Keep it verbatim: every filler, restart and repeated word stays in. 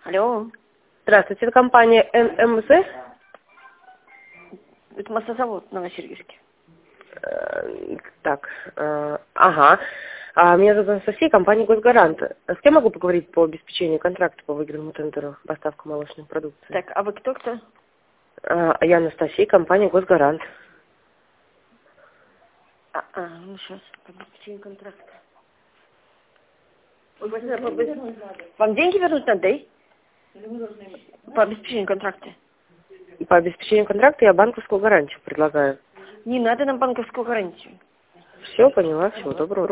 Алло. Здравствуйте, это компания эн эм зэ. Это маслозавод Новосибирске. Э, Так, э, ага. А, меня зовут Анастасия, компания «Госгарант». С кем могу поговорить по обеспечению контракта по выигранному тендеру поставка молочной продукции? Так, а вы кто кто? А, я Анастасия, компания «Госгарант». А, а ну сейчас, по обеспечению контракта. Ой, Василий, по обе- Вам деньги вернуть надо, да? По обеспечению контракта. По обеспечению контракта я банковскую гарантию предлагаю. Не надо нам банковскую гарантию. Все, поняла, всего доброго.